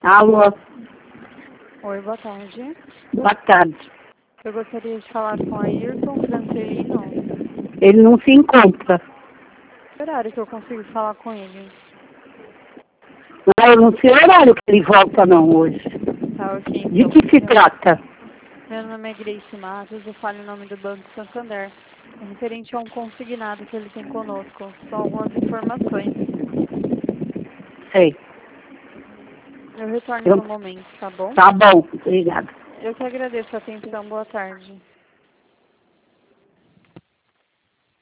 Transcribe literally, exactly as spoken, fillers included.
Alô, Oi, boa tarde. boa tarde. Eu gostaria de falar com Ayrton Francelino. Ele não se encontra. Que horário que eu consigo falar com ele? Ah, eu não sei o horário que ele volta não hoje. Tá, ok. De Então, que se trata? meu nome é Grace Matos, eu falo em nome do Banco Santander. É referente a um consignado que ele tem conosco. São algumas informações. Sei. Eu retorno Eu... no momento, tá bom? Tá bom, obrigada. Eu que agradeço a atenção. Boa tarde.